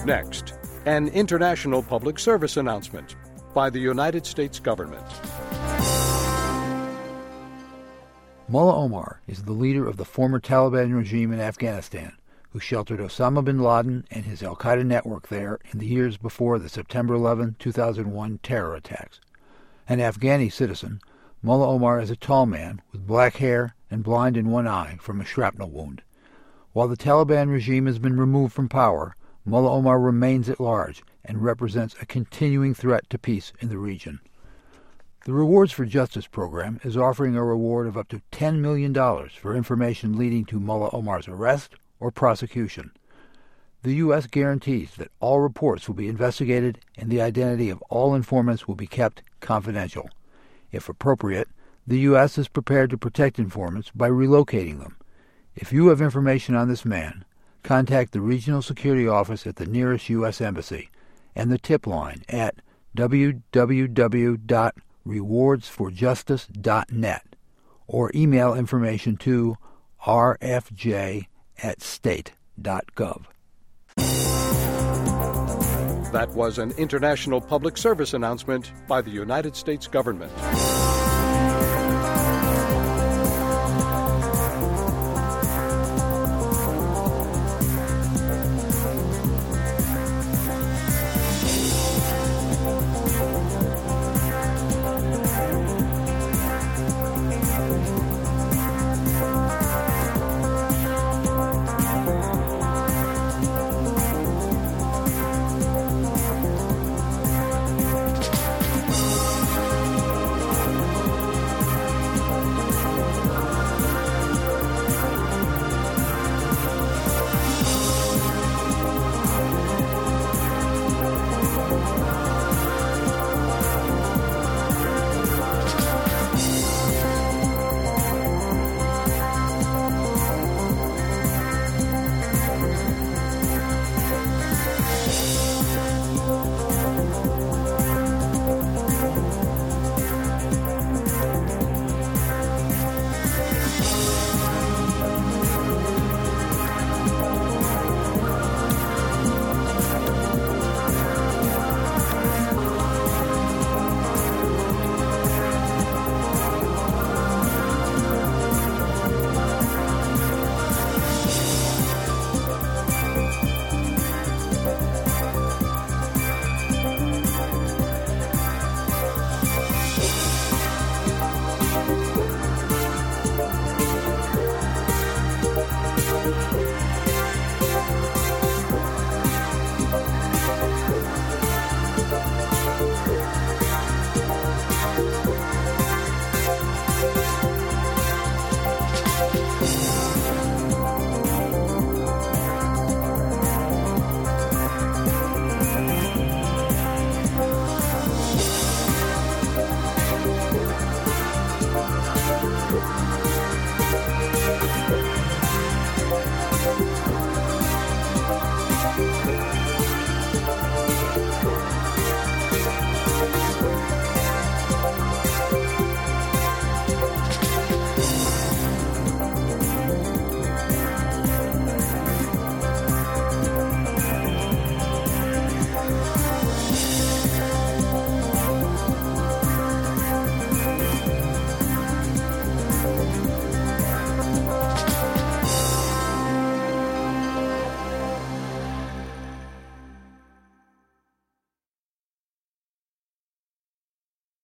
Next, an international public service announcement by the United States government. Mullah Omar is the leader of the former Taliban regime in Afghanistan, who sheltered Osama bin Laden and his al-Qaeda network there in the years before the September 11, 2001 terror attacks. An Afghani citizen, Mullah Omar is a tall man with black hair and blind in one eye from a shrapnel wound. While the Taliban regime has been removed from power, Mullah Omar remains at large and represents a continuing threat to peace in the region. The Rewards for Justice program is offering a reward of up to $10 million for information leading to Mullah Omar's arrest or prosecution. The U.S. guarantees that all reports will be investigated and the identity of all informants will be kept confidential. If appropriate, the U.S. is prepared to protect informants by relocating them. If you have information on this man, contact the Regional Security Office at the nearest U.S. Embassy and the tip line at www.rewardsforjustice.net or email information to rfj@state.gov. That was an international public service announcement by the United States government.